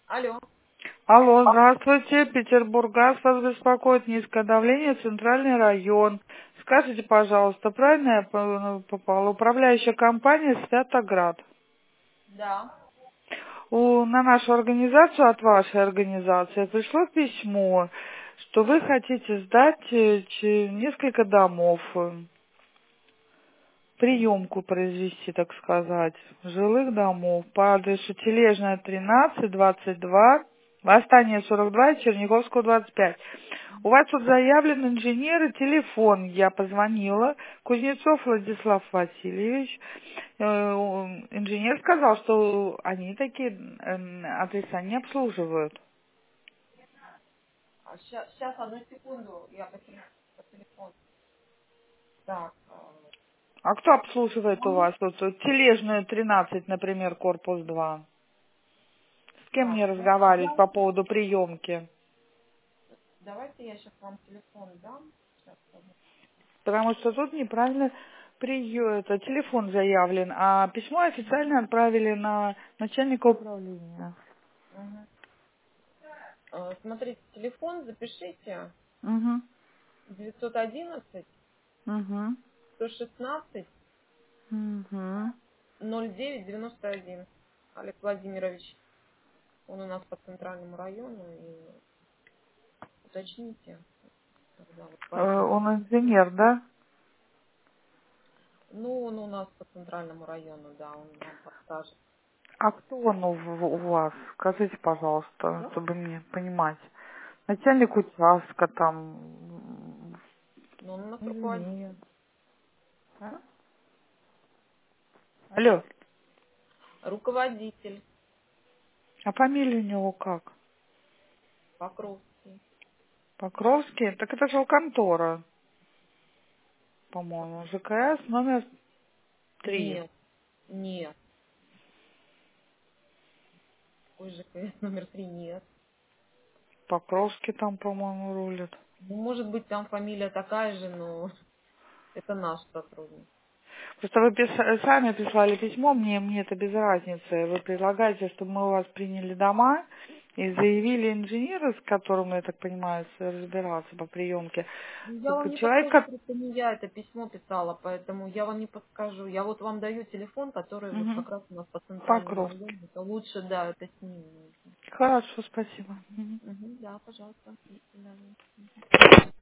Алло. Алло, здравствуйте, Петербурггаз, вас беспокоит низкое давление, центральный район. Скажите, пожалуйста, правильно я попала? Управляющая компания «Святоград». Да. На нашу организацию от вашей организации пришло письмо, что вы хотите сдать несколько домов, приемку произвести, так сказать, жилых домов по адресу Тележная, 13, 22, Восстание 42 и Черниговского 25. У вас тут заявлен инженер и телефон. Я позвонила. Кузнецов Владислав Васильевич. Инженер сказал, что они такие адреса не обслуживают. Сейчас, одну секунду, я по телефону. Так. А кто обслуживает у Звонок. вас? Вот Тележную, 13, например, корпус 2. С кем Так, мне ну, разговаривать по поводу приемки? давайте я сейчас вам телефон дам. Сейчас, одну. Потому что тут неправильно это, телефон заявлен, а письмо официально отправили на начальника управления. Мгм. Смотрите, телефон запишите. Угу, 911 угу, 116 угу. 0991. Олег Владимирович. Он у нас по центральному району. И уточните, когда вот по этому. Он инженер, да? Ну, он у нас по центральному району, да, он вам подскажет. А кто он у вас? Скажите, пожалуйста, Да? чтобы мне понимать. Начальник участка там. Но он у нас Или нет? руководитель. А? Алло, Руководитель а фамилия у него как? Покровский. Покровский? Так это же контора, по-моему. ЖКС номер 3. Нет, нет. Такой же КС номер 3 нет. Покровский там, по-моему, рулит. Ну, может быть, там фамилия такая же, но это наш сотрудник. Просто вы сами прислали письмо, мне это без разницы. Вы предлагаете, чтобы мы у вас приняли дома и заявили инженера, с которым, я так понимаю, разбираться по приемке. Ну, я вам Как не человек, подскажу, что это не я это письмо писала, поэтому я вам не подскажу. Я вот вам даю телефон, который вот Угу. как раз у нас по центральному Покровский. району. Это лучше, да, это с ним нужно. Хорошо, спасибо. Мгм. Мгм, да, пожалуйста. До свидания.